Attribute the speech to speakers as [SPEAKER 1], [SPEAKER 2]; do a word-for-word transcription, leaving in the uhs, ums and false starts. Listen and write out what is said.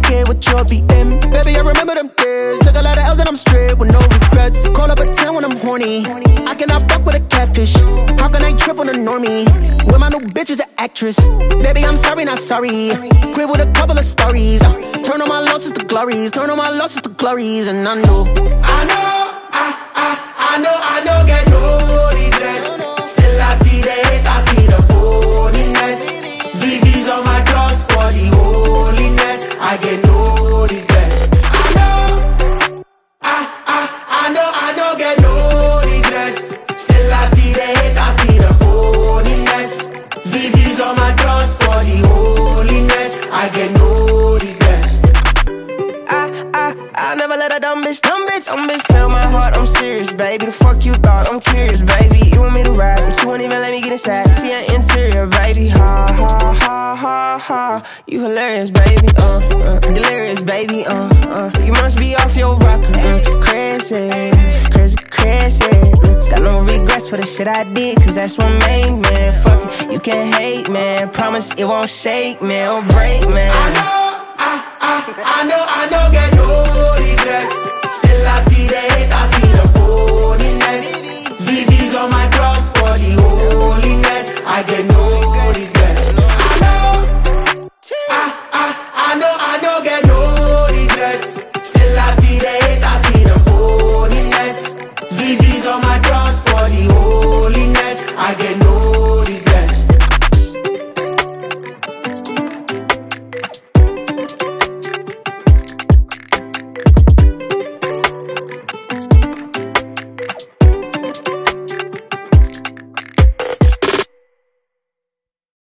[SPEAKER 1] K with your B M. Baby, I remember them days. Took a lot of L's and I'm straight with no regrets. Call up at ten when I'm horny. I cannot fuck with a catfish. How can I trip on a normie? When my new bitch is an actress. Baby, I'm sorry, not sorry. Crib with a couple of stories. Uh, turn on my losses to glories. Turn on my losses to glories. And I know, I know, I, I, I know, I know, get no regrets. Still I see the hate, I see the phoniness. V V's on my cross for the holiness. I get no regrets. I know, I, I, I know, I know, get no regrets. Still I see the hate, I see the phoniness. V V's on my cross for the holiness. I get no regrets.
[SPEAKER 2] I, I, I never let a dumb bitch, dumb bitch, dumb bitch play with my heart. I'm serious, baby. The fuck you thought? I'm curious, baby. You want me to ride, but you won't even let me get inside. See your interior, baby. Ha ha ha ha ha. You hilarious, baby. Uh, uh delirious, baby. Uh, uh. You must be off your rocker. Uh, crazy, crazy, crazy. Uh, got no regrets for the shit I did, cause that's what made me. Fuck it, you can't hate, man. Promise it won't shake, man, or break, man.
[SPEAKER 1] I know, I, I, I know, I know, get no regrets. Still I see the hate, I see the phoniness. V V's on my cross for the holiness. I get no regrets. I know, I, I, I know, I know, get no regrets. Still I see the hate, I see the phoniness. V V's on my cross for the holiness. I get no